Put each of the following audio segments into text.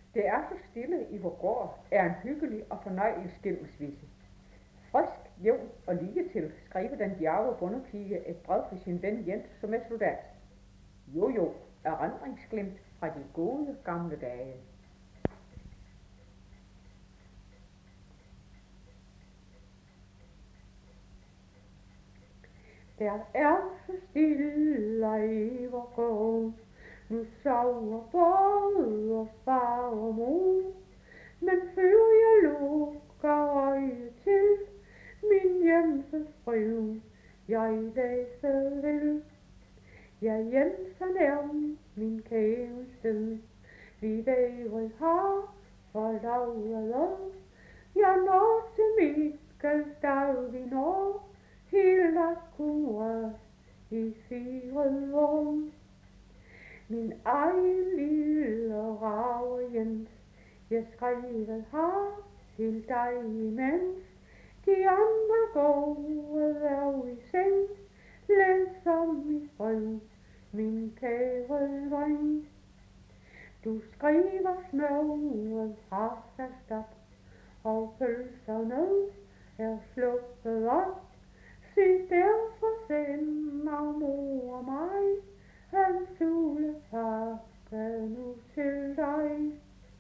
Det er så stille i vor gård er en hyggelig og fornøjelig skilsmisse. Frisk, jævn og lige til skrev den bjerge bondepige et brev for sin ven Jens, som er soldat. Jo, erindringsglimt fra de gode gamle dage. Der er så stille i vor gård, nu sover både far og mor. Men før jeg lukker øje til min hjemsebrev, jeg læser vil. Ja, Jensen er min kærested, vi været har forlovet. Jeg når til Mikkels dag, vi når helt akkurat i 4 år. Min egen lille rave Jens, jeg skrevet har til dig imens. De andre går er i seng, læser mit brev, min kære dreng. Du skriver smøre pastastop, og pølserne er sluppet op. Se derfor sender mor mig en julepakke nu til dig.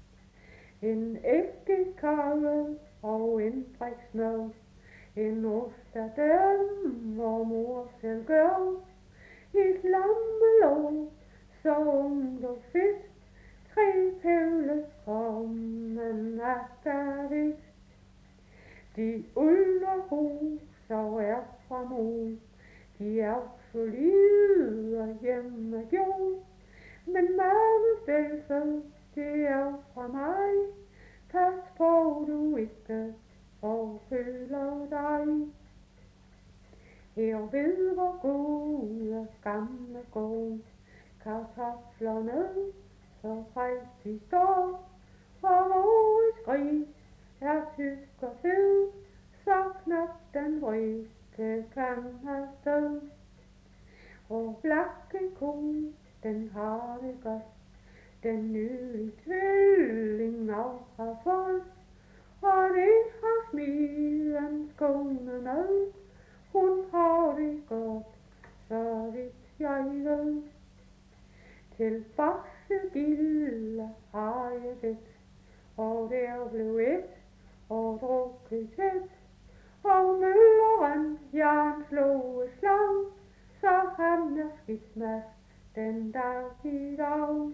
En æggekage og en brik smør, en ost af dem, hvor mor selv gør. Et lammelår, så ungt og fedt, 3 pævle kommen akavit. De ulderhuser er fra mor, de er solide og hjemmegjort. Men mammebælset, det er fra mig, pas på du ikke forføler dig. Her ved hvor gode gamle går, kartoflerne så rigtig står, og vores gris er tysk og fed, så knap den rykke kan afsted. Og blakkeko, den har det godt, den nydelige tvilling har fået, og det har smidens kone med. Hun har det godt, så vidt jeg ved. Til barsegilde har jeg det, og der blev et og drukket tæt. Og mølleren, Jan slog et slag, så han er skidt med den dag i dag.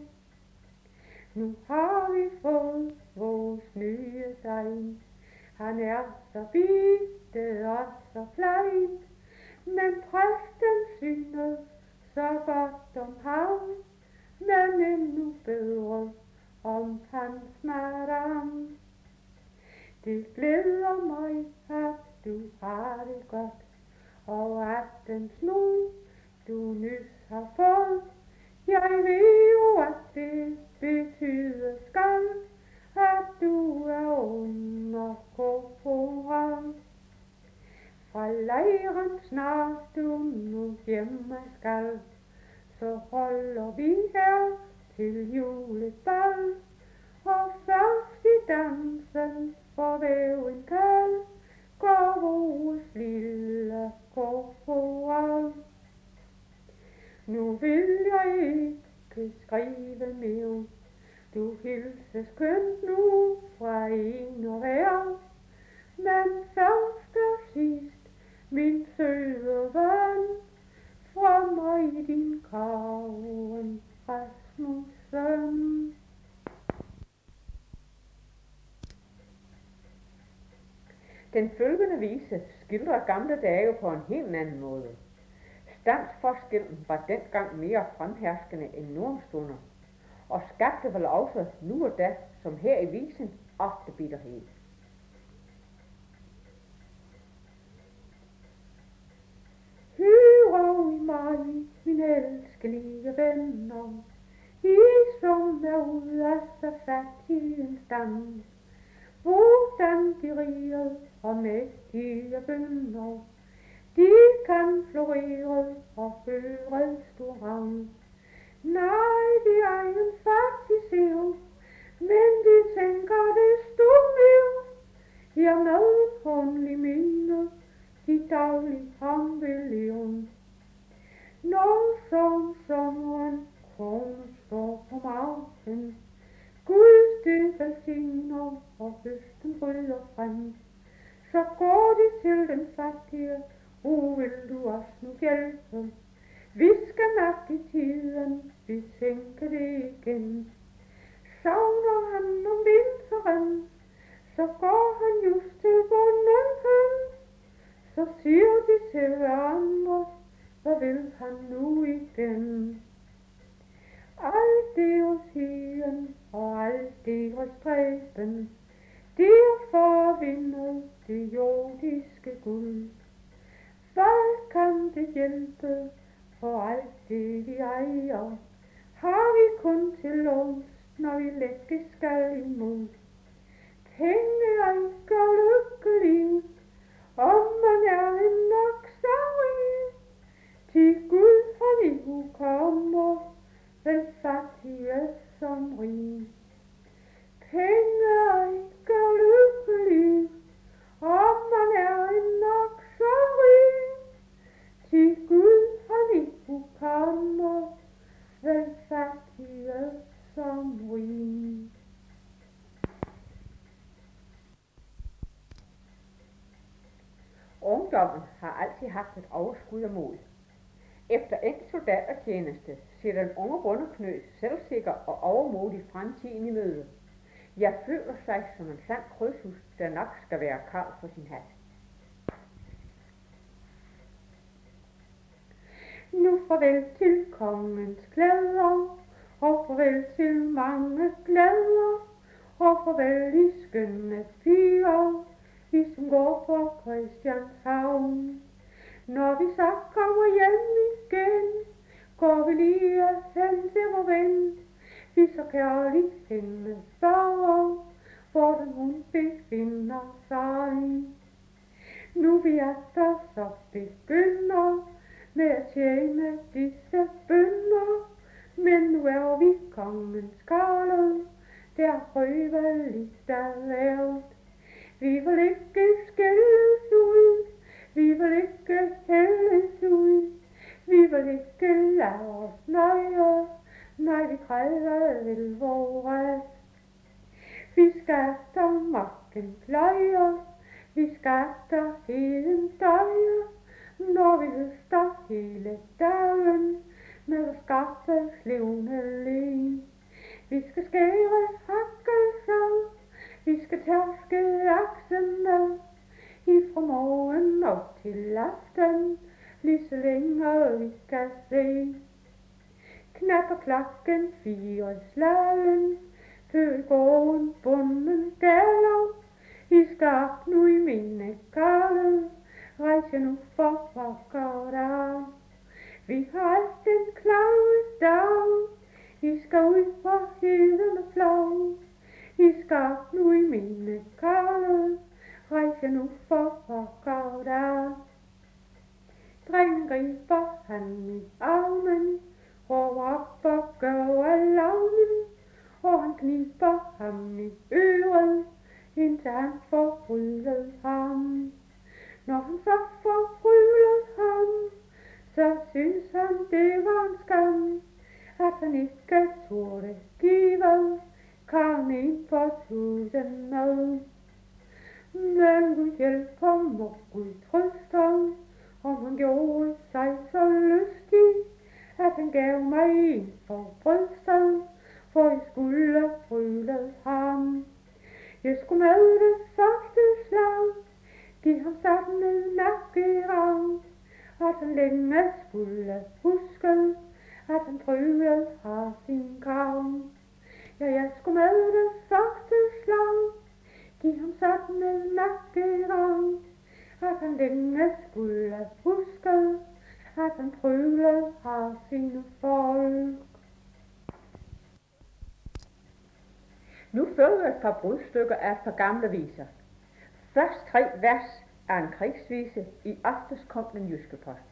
Nu har vi fået vores nye dreng. Han er så bitte og så klein, men præsten synes så godt om ham, men endnu bedre om hans madam. Det glæder mig, at du har det godt, og at den snud, du nys har fået. Jeg ved jo, at det betyder skal, at du er under korporal. Fra lejren snart du nu hjemme skal, så holder vi her til julebal. Og først i dansen for væven kald, går vores lille korporal. Nu vil jeg ikke skrive mere, du hilses kønt nu fra en og hver. Men først og sidst, min søde ven, fra mig din Karen Rasmussen. Den følgende vise skildrer gamle dage på en helt anden måde. Standsforskellen var dengang mere fremherskende end nu om stunder, og skabte vel også nu og da, som her i visen, ofte bitterhed. Hør i mig, mine elskelige venner, I som er ud af så fattig en stand, hvordan de rige og mægtige bønder, de kan florere og føre restaurant. Nej, de er en fattig siv, men de Gud velsigner, og høsten bryder frem. Så går de til den fattige, vil du os nu hjælpe. Vi skal nok i tiden, vi tænker det igen. Savner han om vinteren, så går han just til bunden hen. Så siger de til hverandre, hvad vil han nu igen? Alt deres hien og alt deres stræben, det er for at vinde det jordiske guld. Hvad kan det hjælpe, for alt det vi ejer, har vi kun til låns, når vi lægge skal imod. Penge gør lykkelig, om man er en nok så rig. Til Gud for liv kommer, vel fattige som rig. Penge gør lykkelig, om man er en nok så rig. Til Gud for liv kommer, vel fattige som rig. Ungdommen har altid haft et overskud af mod. Efter endt soldatertjeneste ser den unge bondeknøs selvsikker og overmodig fremtiden i møde. Jeg føler sig som en sand krydshus, der nok skal være karl for sin hat. Nu farvel til kongens glæder, og farvel til mange glæder, og farvel i skønne piger, vi som går på Christianshavn. Når vi så kommer hjem igen, går vi lige hen til vor ven. Vi så kærligt hende spørger, hvordan hun befinder sig. Nu vi der så begynder med at tjene disse bønder, men nu er vi kongens karle, der prøveligt er lavet. Vi vil ikke skældes ud, vi vil ikke hældes ud, vi vil ikke lade os nøje, nej vi kræver vel vor ret. Vi skatter magten pløje, vi skatter heden døje, når vi høster hele dagen med at skaffe slevne len. Vi skal skære hakkelser, vi skal tærske aksene, ifra morgen op til aften, lige så længe vi kan se. Knapper klakken 4 slagen, før gården bunden gælder. I skal op nu i mine karle, rejse nu for pokker der. Vi har alt den klare dag, I skal ud på heden og flov. I skal op nu i mine karle, rejse nu for pokker der. Drengen griber han i armen, råber op og gør alarmen, og han kniber ham i øret, indtil han får fryllet ham. Når han så får fryllet ham, så synes han det var en skam, at han ikke turde give karlen ind på tuden med. Men Gud hjælper mig, Gud trøster, om han gjorde sig så lystig, at han gav mig en for brystet, for jeg skulle fryllet ham. Jeg skulle med det første slag give ham sådan en nakkerang, at han længe skulle huske, at han prøvede har sin gavn. Ja, jeg skulle med det første slag give ham sådan en nakkerang, at han længe skulle huske, at han prøvede har sine folk. Nu følger et par brudstykker af et par gamle viser. Først 3 vers af en krigsvise. I aftes kom den jyske post.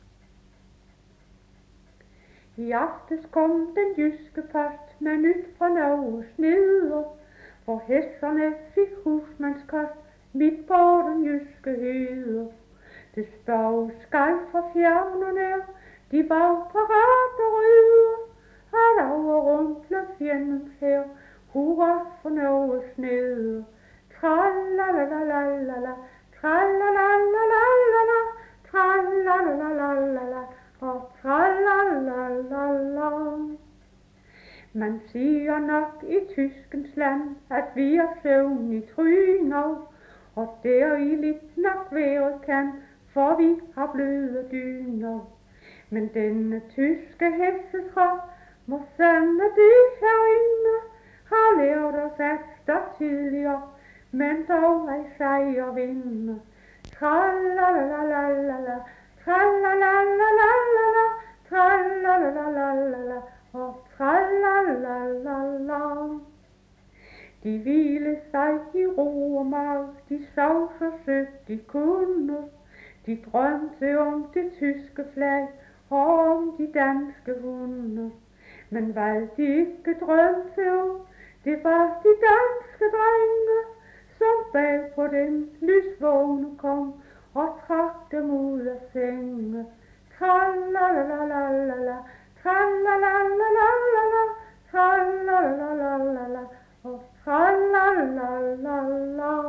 I aftes kom den jyske post med nyt fra Norges neder, hvor hesterne fik husmandskost midt på den jyske heder. Det spørg skal fra fjern og nær, de var parat og rydder, at over rundt lød fjendens her. hurra for noget snede. Tralalalalala, tralalalalala, tralalalalala, og tralalala. Man siger nok i tyskens land, at vi er søvn i tryner, og der i lidt nok vejret kan, for vi har bløde dyner. Men denne tyske hestetrop må sande de herinde, har lært os at stå tidligere, men dog ej sejr vinde. Tralalalalala, tralalalalala, tralalalalala, og tralalala. De hvile sig i ro og mag, de sov så sødt de kunne. De drømte om det tyske flag og om de danske hunde. Men hvad de ikke drømte om, det var de danske drenge, som bag på den lysvågne kom og trak dem ud af senge. Tralalalalala, tralalalalala, tralalalalala, og tralalala.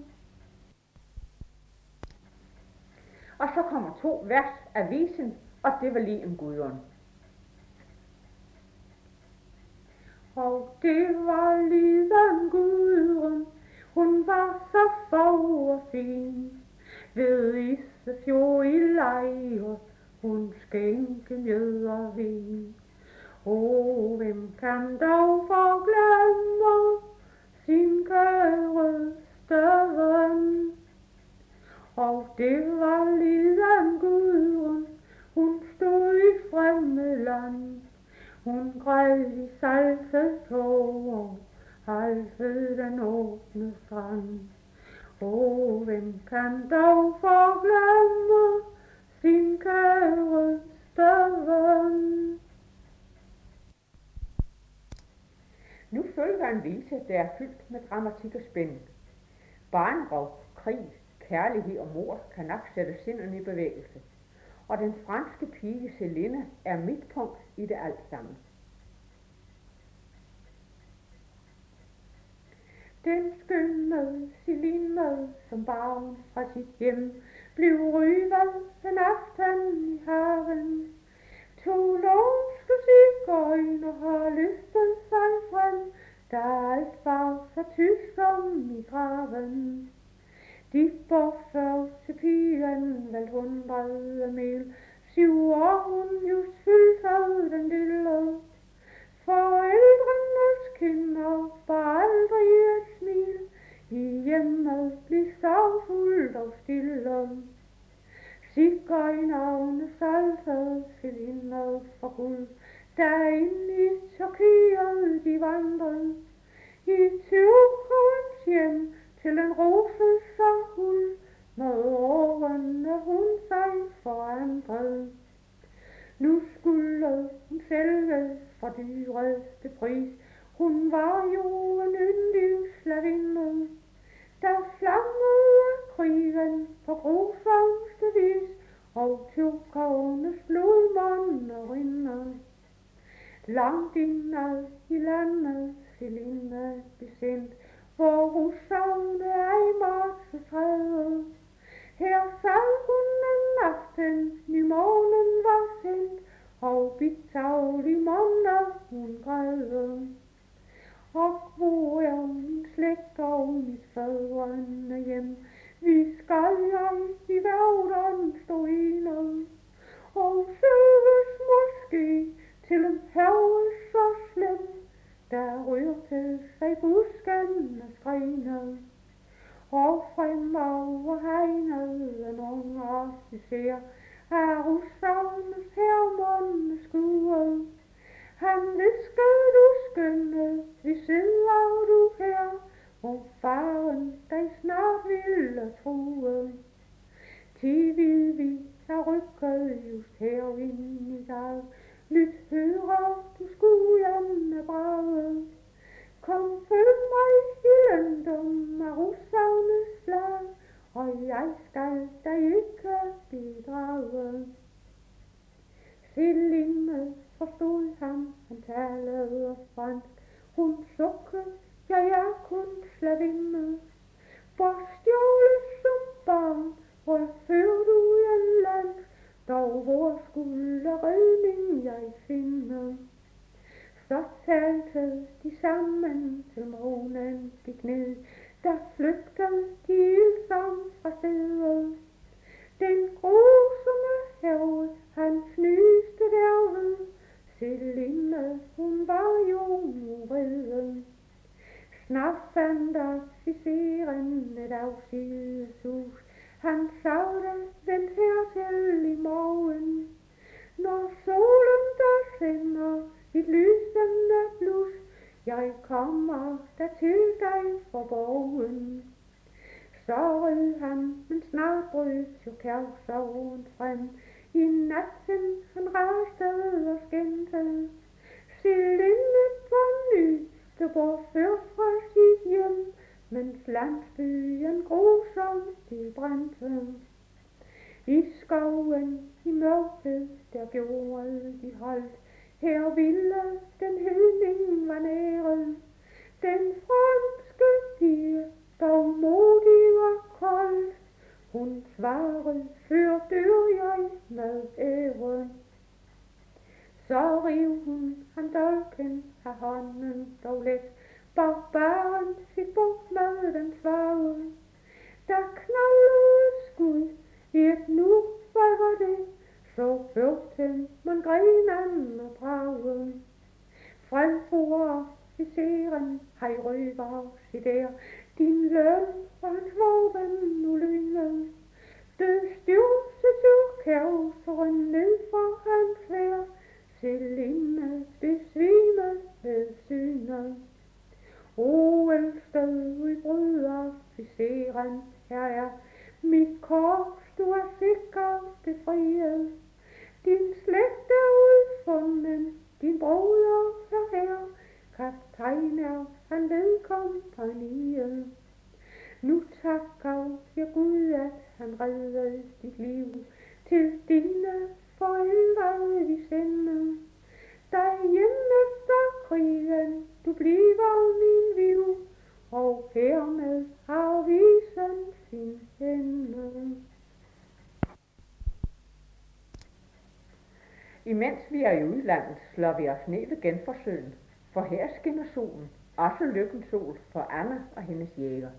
Og så kommer 2 vers af visen, og det var lige en Gudrun. Og det var lige en Gudrun, hun var så fag og fin. Ved Isefjord i Lejre, hun skænke mjød og vin. Hvem kan dog forglemme sin kæreste ven? Og det var liden Gudrun, hun stod i fremmed land. Hun græd i salte tårer, halvede den åbne strand. Hvem kan dog forglemme sin kæreste ven? Nu følger en vise, der er fyldt med dramatik og spænding. Barnrov, krig, kærlighed og mord kan nok sætte sindene i bevægelse. Og den franske pige Celine er midtpunkt i det alt sammen. Den skønne Celine, som barn fra sit hjem, blev ryvet en aften i haven. 2 lånske cigøjner har løftet sig frem, da alt var så tyst som i graven. De bortførte til pigen vel 100 mil, 7 år hun just fyldte den lille. Forældrenes kinder bar aldrig et smil, i hjemmet blev sorgfuldt og stille. Cigøjnerne solgte Celine for guld, da ind i Tyrkiet de vandrede. I Tyrkiens hjem til en rose så huld, med årene hun sig forandrede. Nu skulle hun sælges for dyreste pris, hun var jo en yndlingsslavinde. Der flammede krigen på grusomste vis, og tyrkernes blodmånder rinde. Langt indad i landet Celine blev sendt, hvor russerne ej måtte træde. Her sad hun en aften, nymånen var sendt, og bitaglig måneder hun græd. Og hvor er min slægt og mit fædrene hjem, vi skal jeg i verden stå ene, og søges måske til en herre så slem, der rørte sig buskenes grene. Og fremover hegnet en ung officer af russernes hermonde skue. Han viskede, du skønne, vi sidder du her, og faren dig snart ville true. Ti vil vi have rykket just her ind i dag, lyt hører du skujerne brage. Kom, følg mig i løndom af russernes slag, og jeg skal dig ikke bidrage. Celine forstod ham, han talede fransk. Hun sukkede, ja, jeg kunne slavinde, for stjålet som barn, og ført ud af land, dog hvor skulle redning jeg finde. Så talte de sammen til månen gik ned, der flygtede de ildsom fra stedet. Den grusomme have, han fnyste derved, Selinde, hun var jo uredden. Snart fandt officeren et afsideshus, han sagde, vent hertil i morgen. Når solen der sender sit lysende blus, jeg kommer der til dig for borgen. Så red han, men snart brød jo kærsorgen frem. I natten han rejste og skændte. Selinde var ny, der var ført fra sit hjem, mens landsbyen grusomt de brændte. I skoven i mørket, der gjorde de holdt. Her ville den hedning var nære. Den franske pige, dog modig og kold. Hun svarede, før dør jeg med ære. Så riv hun han dolken af hånden dog let. Barbaren fik bort med den svage. Der knaldede skud i et nu, hvad var det? Så førte man grenen og bragen. Fremfor officeren, hej røver, sig der, din løn og hans våben nu lyne. Det stjåse tog kævseren ned for hans svær, Selinde besvimede ved synet. O elskede udbryder, officeren, her er mit korps, du er sikkert befriet. Din slægt er udfunden, din broder er her, kaptajn er han ved kompagniet. Nu takker jeg Gud, at han reddede dit liv, til dine forældre vi sender. Dig hjem efter krigen, du bliver min liv, og hermed har visen sin hænder. Imens vi er i udlandet, slår vi os ned ved Genforsøen, for her skinner solen, også lykkens sol for Anna og hendes jæger.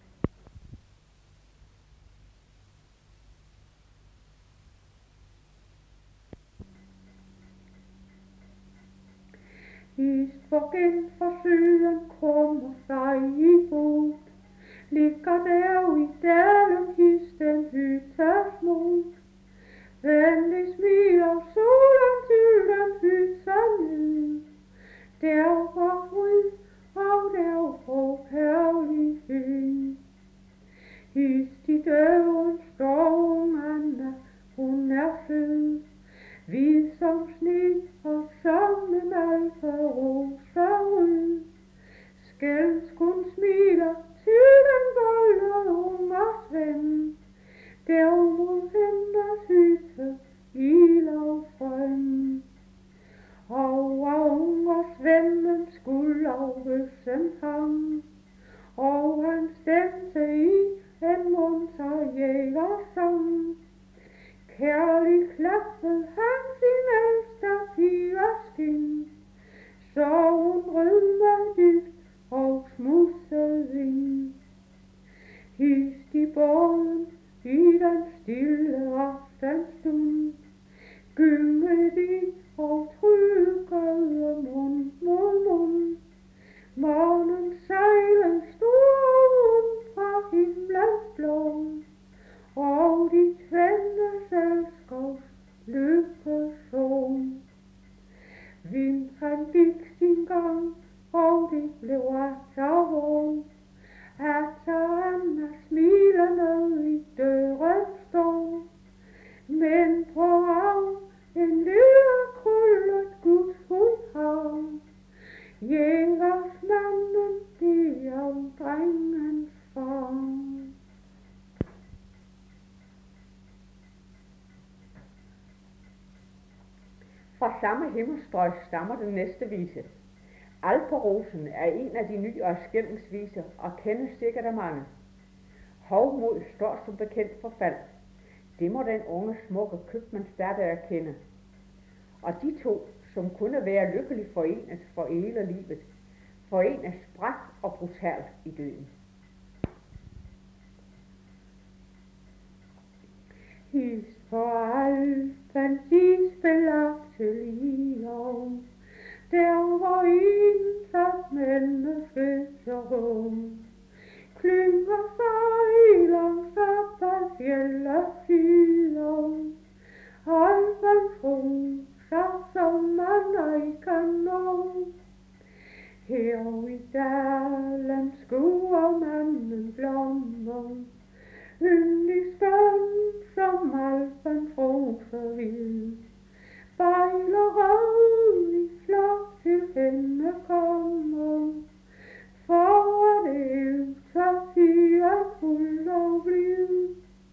Vist for Genforsøen kommer sig i fod, ligger der i dalen histen hyttes mod. Venlig smiler solen til den hytten, der var fryd og der var kærlighed. Hist i døren står ungerne, hun er sød, hvid som sne og som en alferosa rød. Skælsk hun smiler til den golde ungers ven, der mod hendes hytte i lavfrem. Over ungers vennen skulder øssen ham, og han stemte i en munter jægersang. Kærlig klappede han sin ældste pigers kind, så hun rødmede dybt og smussede ind. Hist i båden i den stille aftenstund, gyngede de og trykkede mund mod mund. Månen sejlede stor fra himlens blå, og de tvændes elskers lykkesång. Vind han gik sin gang, og det blev attervåg. Anna smilende i døren står, men på arm en lille krøllet Guds hund har. Jægersmanden, det er drengens far. Fra samme himmelstrøg stammer den næste vise. Alperosen er en af de nyere skændelsviser og kendes sikkert af mange. Hovmod står som bekendt for fald. Det må den unge smukke købmandsdatter erkende. Og de to, som kunne være lykkeligt forenet for hele livet, forenes brat og brutalt i døden. His på Alpens isbelagte lier, der hvor indsat menneskets rum, klynger sig langs op af fjellets sider, Alpens roser, som man ej kan nå. Her i dalen skuer manden blommer, yndig skøn som Alpens roser hvid, bejler rød i flok til hende kommer, for at efter tiden fuld og blid.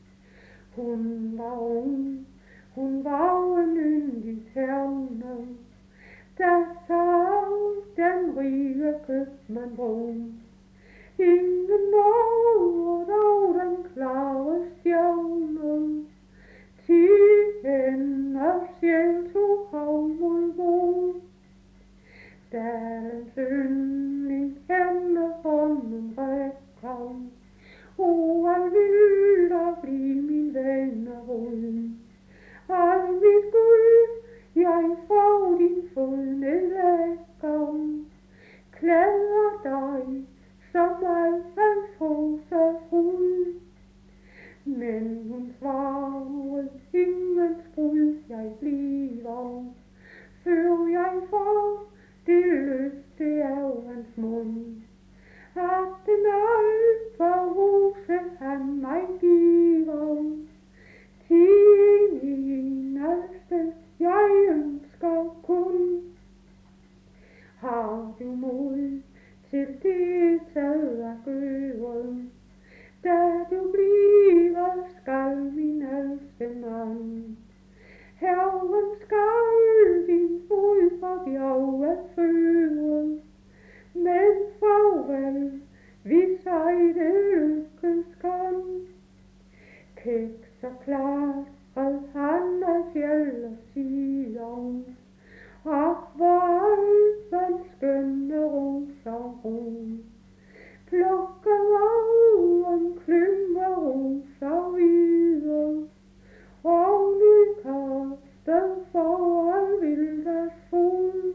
Hun var ung, hun var en yndig terne, der sad den rige købmand rum. Ingen når dog den klare stjerne, til hendes sjæl tog Hovmod bo. Dalens yndling hende hånden rækker, al vil der blive min ven og råd. Al mit guld, jeg får din fod nedlægger, klæder dig som Alpens rosers rud. Men hun svarede, ingen brud jeg bliver, før jeg får det løfte af hans mund, at den alperose han mig giver, til eneste jeg ønsker kun. Har du mod til det taget at gøre, da du bliver skal min ældste mand. Herren skal din fod for bjerget føre, men farvel, hvis ej det lykkes kan. Kæk så klart red han af fjeld og siger, og hvor Alpens skønne roser ro, plukker af en klynge roser hvide, og nykastet for Alvildas fod.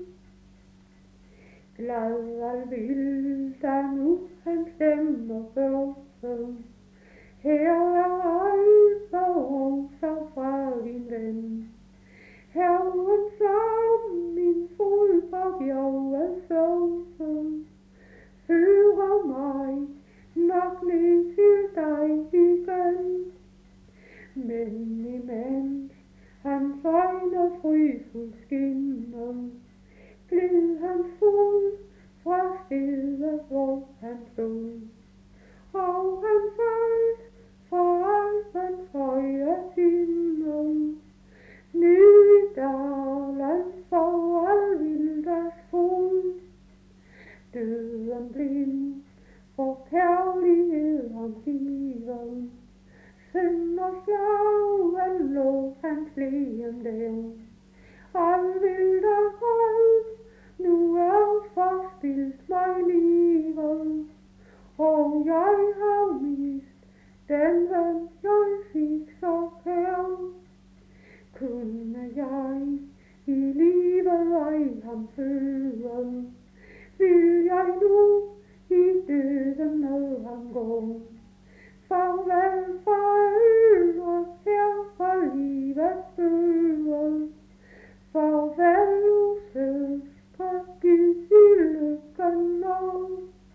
Glad Alvilda nu han stemmer børse, her er alperoser fra din ven. Herren som min fod på bjerget såse, fører mig nok ned til dig igen. Men imens hans øjne frysfuldt skinner, gled hans fod fra stedet, hvor han stod, og han faldt fra Alpens høje tinder, ned i dalen for Alvildas fod. Døden blind for kærlighed omgiver, synd og slagen lå hans lem der. Alvilda hold, nu er forspildt mig livet, og jeg har mist den ven jeg fik så kær. Kunne jeg i livet ej ham føre, vil jeg nu i døden med ham gå. Farvel forældre, her for livets bøger. Farvel søstre, giv i lykken nå.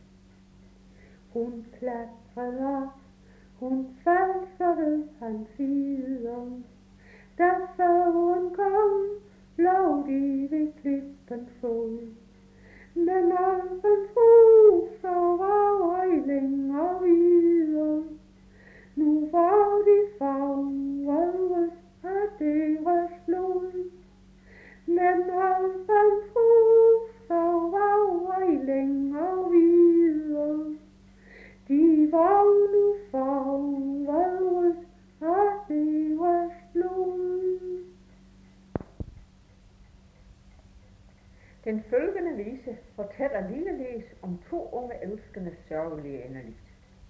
Hun klatrede op, hun faldt så ved hans sider. Da færgen kom, lå de ved klippens fod. Men Alpens roser var ej længere videre. Nu var de farvet af deres blod. Men Alpens roser var og nu foråret og livets blom. Den følgende vise fortæller ligeledes om to unge elskendes sørgelige endeligt.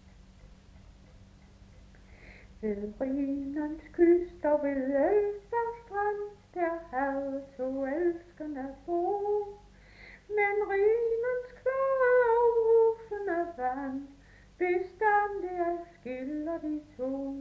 Ved Rhinens kyst og ved Elsters strand, der havde to elskende bo. Men Rhinens klare og brusende vand bestandig skiller de to.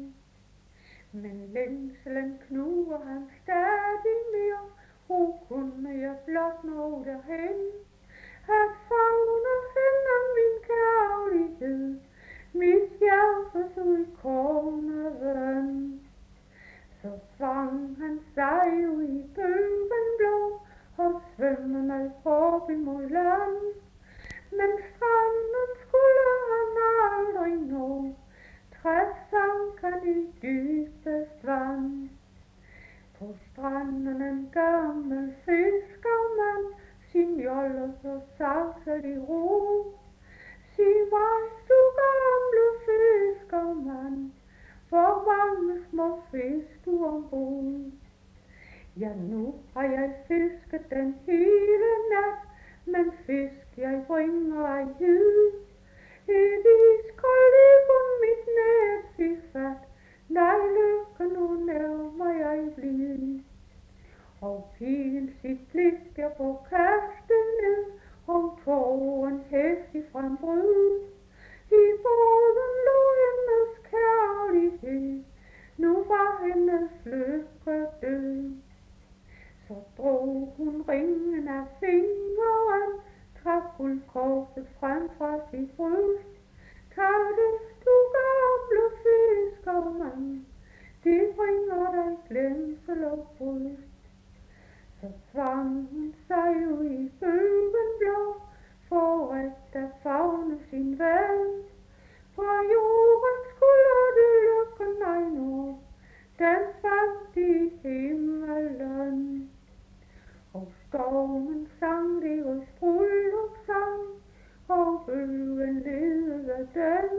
Men længselen knuger han stadig mere, kunne jeg blot nå derhen, at favne hende min kærlighed, mit hjertes udkårne ven. Så svang han sig jo i bølgen blå, og svømmede op imod land. Men stranden skulle han aldrig nå, træt sank han i dybest vand. På stranden en gammel fiskermand sin jolle så sagsat i ro. Sig mig, du gamle fiskermand, hvor mange små fisk du ombord. Ja, nu har jeg fisket den hele nat, men fisk jeg bringer ej hid. Et iskold ligger mit net fik fat, nej lykke nu nærmer jeg blid. Og pigen sit blik der på kastet ned, og tog en hæftig frembryd. I båden lå hendes kærlighed, nu var hendes lykke død. Så drog hun ringen af fingeren, trak guldkorset frem fra sit bryst. Takkes du gamle fiskermand, det bringer dig glænsel og bryst. Så svang hun sig jo i bølgen blå, for at favne sin ven. Fra jorden skulle det lykken ej nå, den fandt i himmelen. Og stormen sang deres bryllupssang, og bølgen ledede den.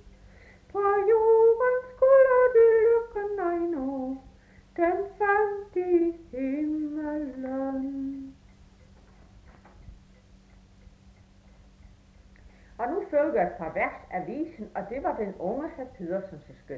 Fra jorden skulle det lykken ej nå, den fandt i himmelen. Og nu følger et par vers af visen, og det var den unge hr. Pedersens skøn.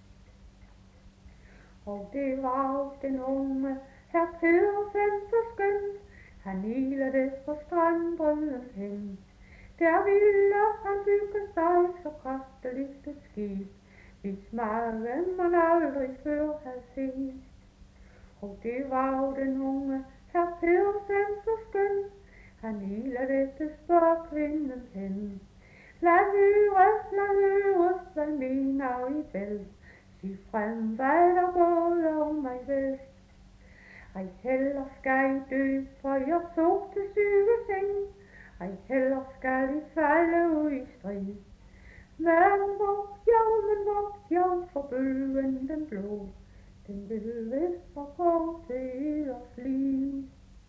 Og det var den unge hr. Pedersens skøn, han ilede på strandbredden hen. Der ville han bygge sig så krafteligt et skib, hvis magen man aldrig før havde set. Og det var den unge hr. Pedersens skøn, han ilede til spørgkvinden hen. Lad høre, hvad mener I vel? Sig frem, hvad der både om mig vel. Ej heller skal I dø, for jeg så til syge seng. Ej heller skal I falde ud i strid. Men hvor jeg for bølgen den blå, den vil vist forgå til os liv.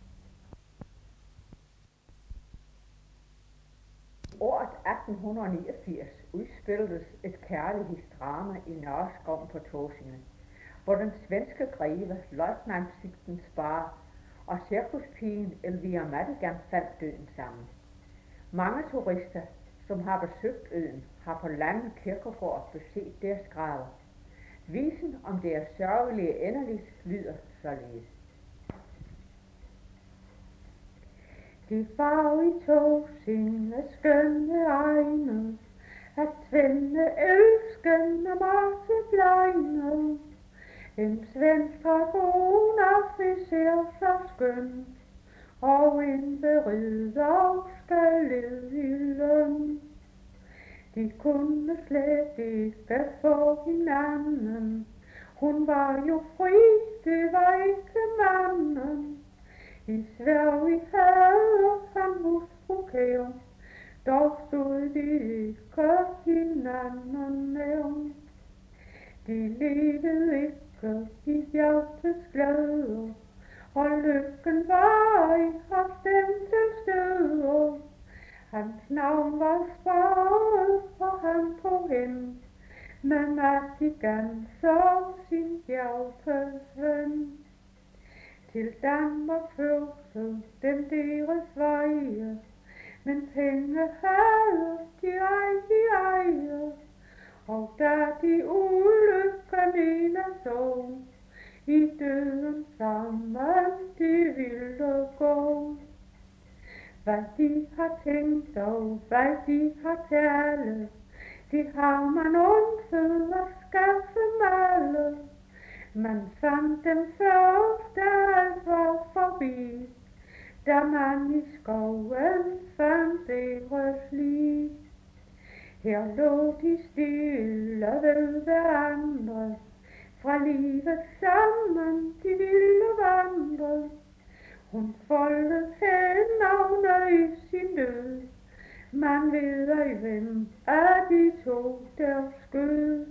Året 1889 udspilledes et kærlighedsdrama i Nørreskov på Tåsinge, hvor den svenske greve løjtnant Sigten Spar og cirkuspigen Elvira Madigan fandt døden sammen. Mange turister, som har besøgt øen, har på lange kirkegård beset deres graver. Visen om deres sørgelige endeligt lyder således. Det var i Tåsinge skønne egne, at tvinde elskende marseblegne. En svensk dragonofficer så skøn, og en berider skal lede i løn. De kunne slet ikke få hinanden, hun var jo fri, det var ikke manden. I Sverige havde han hustruer, dog stod de ikke hinanden nævnt. De levede ikke i hjertets glæde, og lykken var i hans dem til stede. Hans navn var Spar, og han tog hende Vatikan som sin bjergpøsven. Til Danmark førte dem deres veje, men penge havde de eje. Og da de ulykken ene så, i døden sammen de ville gå. Hvad de har tænkt og hvad de har talt, det har man undset at skaffe male. Man fandt dem først, da alt var forbi, da man i skoven fandt deres lig. Her lå de stille ved hverandre, fra livet sammen de ville vandre. Hun foldede hænderne i sin nød, man ved ej hvem af de to der skød.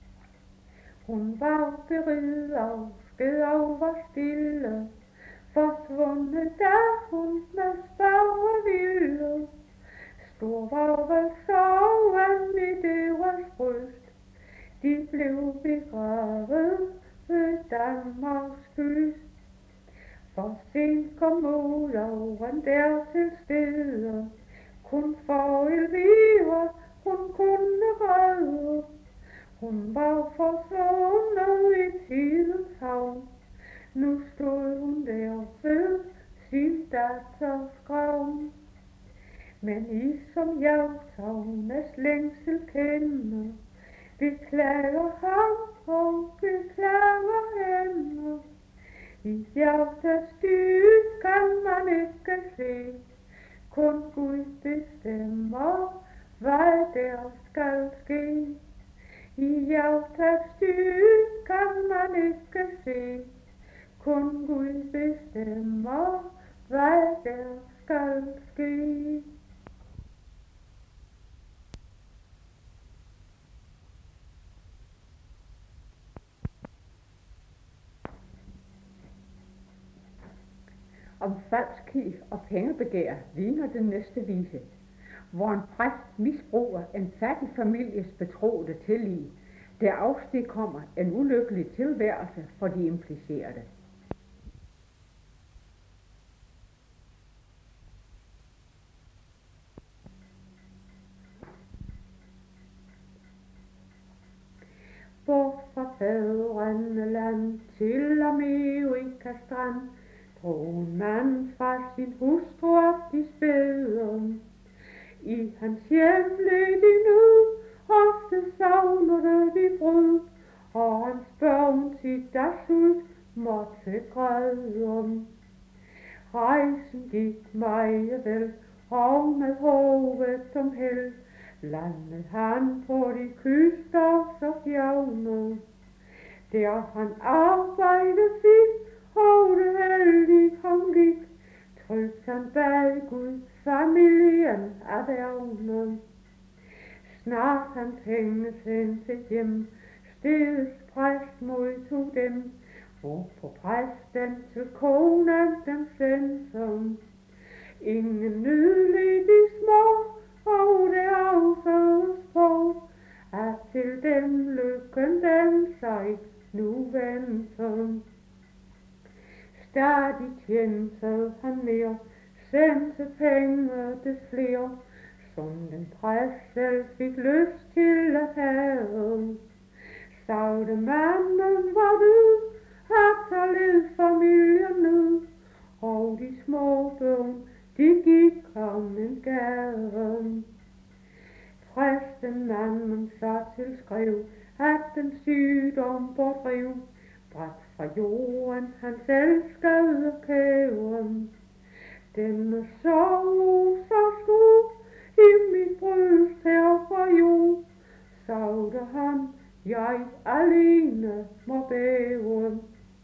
Hun var beriget afsked og var stille, forsvundet da hun med spørge ville. Stor var vel sorgen i deres bryst, de blev begravet ved Danmarks kyst. For sent kom Olaven der til stede, kun for Elvira hun kunne redde. Hun var forsvundet i tidens havn, nu stod hun der ved sin datters grav. Men I som jagthavnes længsel kender, beklager ham og beklager hende. I hjertets dyb kan man ikke se, kun Gud bestemmer, hvad der skal ske. I hjertets dyb kan man ikke se, kun Gud bestemmer, hvad der skal ske. Om falskhed og pengebegær vidner den næste vise, hvor en præst misbruger en fattig families betroede tillid, der afstedkommer en ulykkelig tilværelse for de implicerede. Bort fra fædreland til Amerikas strand, drog en mand fra sin hustru op i spæden. I hans hjem led de nød, ofte savnede de brød, og hans børn til deres sult måtte græde. Rejsen gik meget vel, og med hovedet som held, landede han på de kyster så fjerne. Der han arbejde fik, og det heldigt han gik, trygt han bad Gud familien af værne. Snart han penge sendte hjem, stedets præst modtog dem, hvor på præsten til konen dem sendte. Ingen nydelige de små, og det affødes på, at til dem lykken den sig nu venter. Stadig tjente han mere, sendte penge des flere, som den præst selv fik lyst til at have. Sagde manden var død, at der led familien nød, og de små børn, de gik om en gade. Præsten manden så tilskrev, at den sygdom bortrev, bræt fra jorden hans elskede kæve. Denne sorg så stor i mit bryst her fra jord, sagde han, jeg alene må bæve.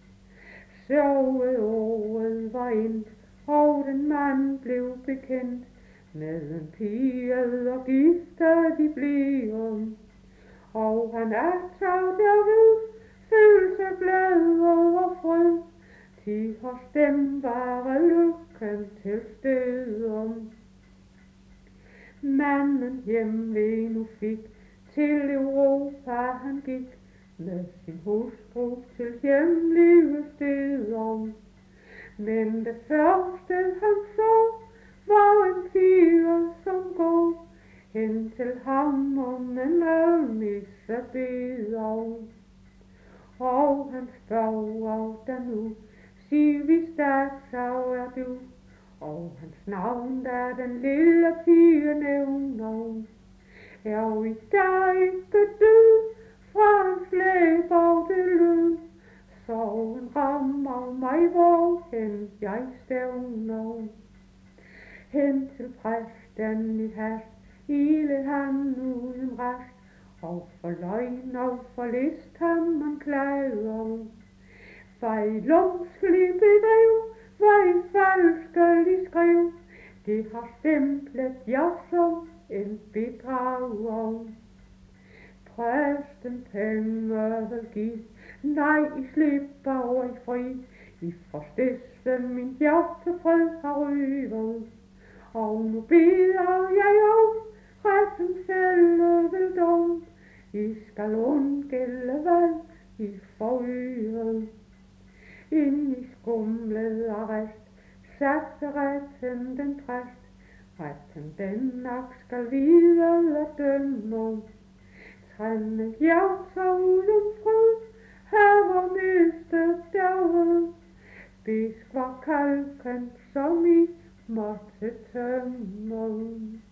Sørgeåret var endt, og den mand blev bekendt, med en pige og gifte de blev. Og han atter derved følte sig glad og frød, til hos dem var lykken til stede. Manden hjem nu fik til Europa han gik med sin hustru til hjemlige steder. Men det første han så var en fyr, som går hen til ham om en ølmisse beder. Og han spørger der nu, sig hvis der så er du, og hans navn der den lille pige nævner. Er i dag ikke død, fra hans læber det lød, sorgen rammer mig, hvorhen jeg stævner. Hen til præsten i hast, ile han uden rest, og for løgn og for list ham man klager. Vej lumskelig bedriv, vej falskelig skriv, det har stemplet jeg som en bedrager. Præsten penge vil give, nej I slipper og I fri, I forstisse min hjertefred har ryvet. Og nu beder jeg om retten selv vil dom, I skal undgælde hvad I forøvet. Ind i skumlet arrest satte retten den præst, retten den nok skal videre dømme. Trænde hjerter uden fryd, her var mistet derved, bisk var kalken som I måtte tømme.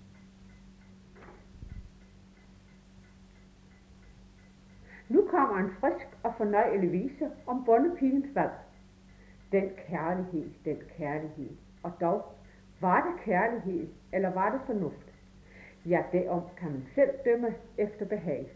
Nu kommer en frisk og fornøjelig vise om bondepigens valg. Den kærlighed, og dog, var det kærlighed, eller var det fornuft? Ja, derom kan man selv dømme efter behag.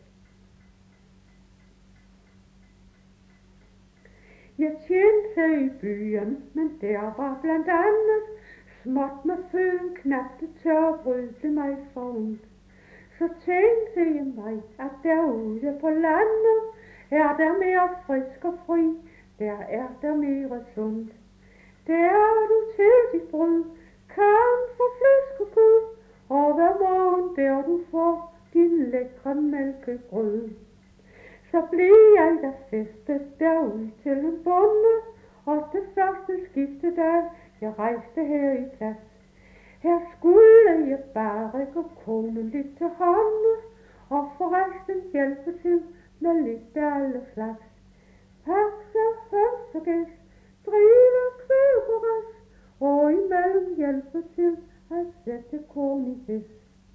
Jeg tjente i byen, men der var blandt andet småt med føden knap det tørbrød til mig forundt. Så tænkte jeg mig, at derude på landet er der mere frisk og fri, der er der mere sundt. Der er du til dit brød, kan få flæsk og kød, og hver morgen der du får din lækre mælkegrød. Så blev jeg der festet derude til en bonde, og det første skifte dag jeg rejste her i plads. Her skulle jeg bare gå konen lidt til hånden, og forresten hjælpe til med lidt alle slags. Pakse, høns og gæs, drive kvæveræs, og imellem hjælpe til at sætte konen i hest.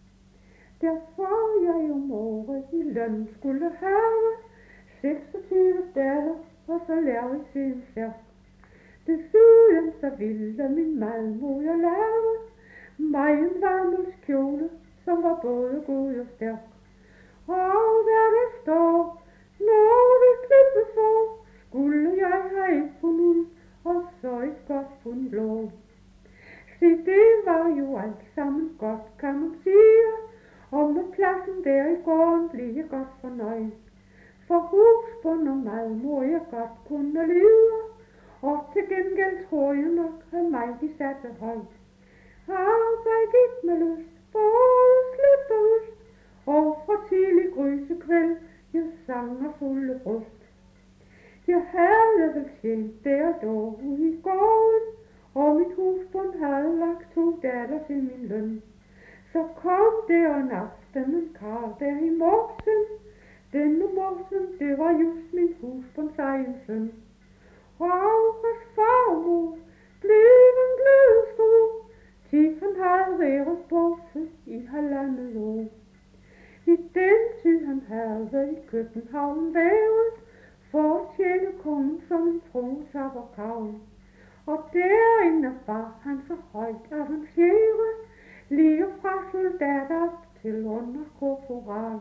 Derfor jeg om året i løn skulle have 26 daler, og så lave sin sjov. Desuden så ville min madmoder lave mig en varmelskjole, som var både god og stærk. Og hver næste år, når vi klippede for, skulle jeg have et pund uld, og så et godt pund blå. Se, det var jo alt sammen godt, kan man sige, og med pladsen der i gården blev jeg godt fornøjet. For husbund og madmor jeg godt kunne lide, og til gengæld tror jeg nok, at mig de satte højt. Arbejde gik med lyst, både slidt og lyst, og fra tidlig grysekvæld, jeg sang og fulde bryst. Jeg havde vel tjent der dog ude i gården, og mit husbund havde lagt 2 datter til min løn. Så kom der en aften en kar der i morsen. Denne morsen, det var just min husbunds egen søn. Og hos farmor blev en glædestor, til han havde været borte i 1,5 år. I den tid han havde i København været, for at tjene kongen som en trosapperkavn. Og derinde var han så højt avanceret, lige fra soldater til under korporal.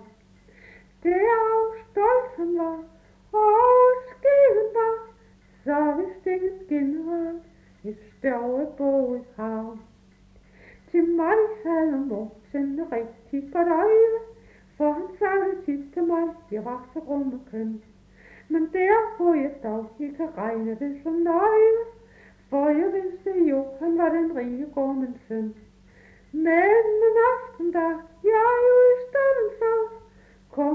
Der stolt han var, og skiven var, så vidste ingen general et større båd i hav. Til mig havde Morten rigtig godt øje, for han sagde tit til mig, jeg var så rummekøn. Men derfor jeg dog ikke regne det som nøje, for jeg vidste jo, han var den rige gårdmænds søn. Men en aften, da jeg jo i stedet så, kom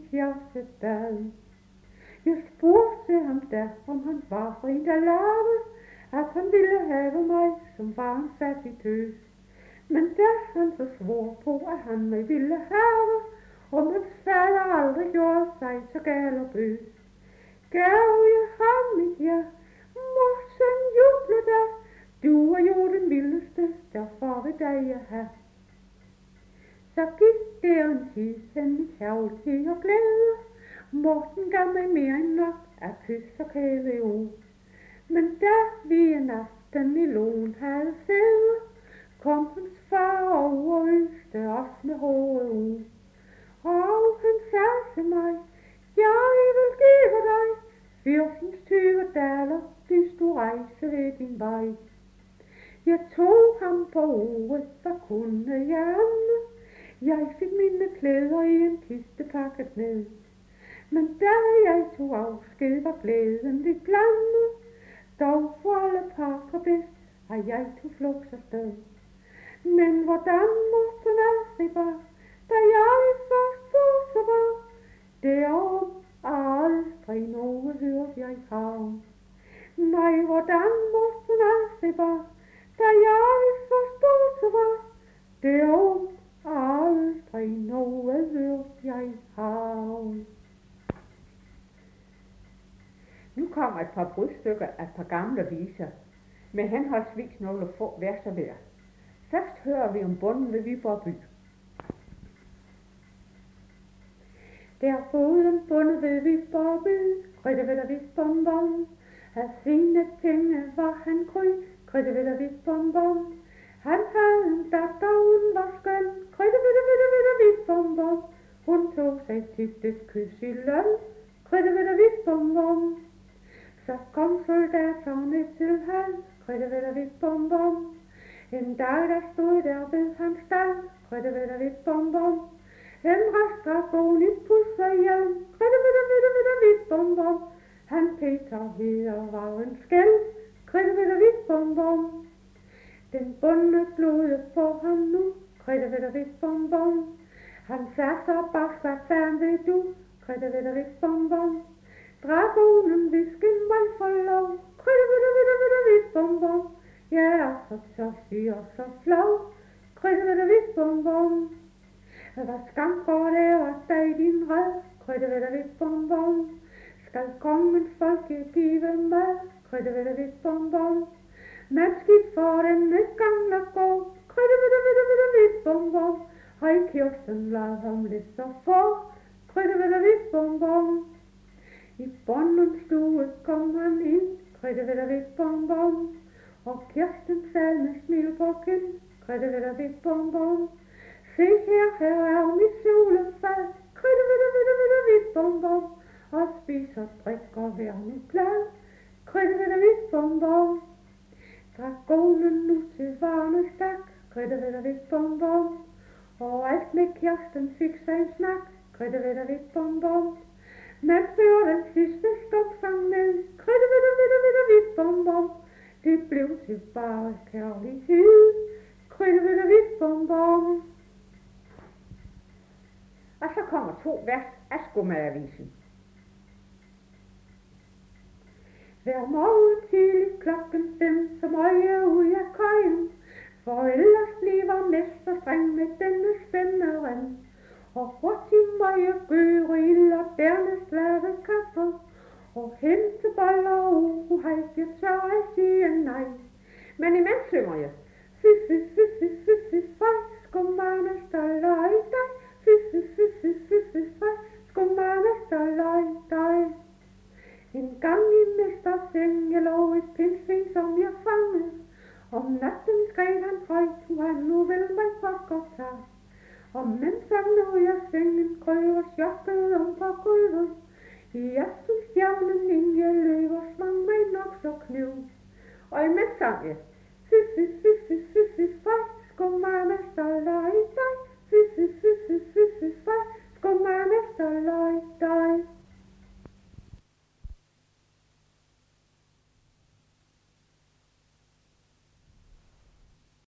fjorsebad. Jeg spurgte ham da, om han var fri at lave, at han ville have mig, som var en fattig tøs. Men da han så svor på, at han mig ville have, og hans fader aldrig gjorde sig så gal og bøs, gav jeg ham et ja, morsen juble da, du er jo den vildeste, derfor vil dig jeg have. Så gik der en tid, en kærlighed og glæde, Morten gav mig mere end nok at kysse og kæle ud. Men da vi en aften i logen havde sæde, kom hans far over og øste os med håret ud. Og han sagde til mig, jeg vil give dig 24 daler, hvis du rejser ved din vej. Jeg tog ham på ordet, hvad kunne jeg andet? Jeg fik mine klæder i en kiste pakket ned. Men da jeg tog afsked, var glæden lidt blandet. Dog for alle parter bedst, at jeg tog flugt afsted. Men hvordan måtte den aldrig var, da jeg først så var, derom aldrig noget hørte jeg ham. Nej, hvordan måtte den aldrig var, da jeg først så var, derom aldrig noget hørte jeg ham. Nu kommer et par brudstykker af et par gamle viser, med henholdsvis nogle få verser hver. Først hører vi om bonden ved Viborg by. Der boede en bonde ved Viborg by, krydte ved der vist bonbon. Af sine penge var han krydte ved der vist bonbon. Han havde en datter, hun var skøn, krydte ved der vist bonbon. Hun tog sig tit et kys i løn, krydte ved der vist bonbon. Så kom soldaterne til han, krydte ved der vist bonbon. En dag der stod der ved hans stald, krydte ved der vist bonbon. En restdragon i pusserhjelm, krydte ved der vist bonbon. Han Peter hedder var en skæld, krydte ved der vist bonbon. Den bunde blodet på ham nu, krydte ved der vist bonbon. Han sagde så bare, hvad fanden ved du, krydte ved der vist bonbon. Dragonen viskede mig for lov, krydte ved der vist bonbon. Jeg er så tørstig og så flov, krydte ved der vist bonbon. Hvad skam går der at dag din red, krydte ved der vist bonbon. Skal kongens folke give mad, krydte ved der vist bonbon. Men skidt for den gang at gå, krydte ved der vist bonbon. Hej Kirsten, lad ham lidt så få, krydte ved der vist bonbon. I bondens stue kom han ind, krydte ved der vist bonbon. Og Kirsten sad med smil på kind, krydte ved der vist bonbon. Se her er mit solefald, krydte ved der vist bonbon. Og spiser, drikker hver mit blad, krydte ved der vist bonbon. Dragonen nu til varne stak, krydte ved der vist bonbon. Og alt med Kirsten fik sig en snak, krydte ved der vist bonbon. Men før den sidste stumsang med, krydte ved der vist bonbon. Det blev til bare kærlighed, krydte ved der vist bonbon. Og så kommer 2 vers af Skomagervisen. Hver morgen til klokken 5, så må jeg ud af køjen, for ellers bliver mester streng med denne spænderen. Og hurtigt må jeg gøre ild og dernæst lave kaffe, og hente boller og hej, jeg tør at sige nej. Men imens synger jeg, fy, fy, fy, fy, fy, fy, fy, skummermester løg dig, fy, fy, fy, fy, fy, fy, fy, skummermester løg dig. En gang i mesterseng, jeg lå et pindsvin, som jeg fangede. Om natten skrev han højt, han nu vil mig pokker tage. Og mens han lå jeg sengen, krøv og sjokkede om på gulvet. I aften stjernen ind, jeg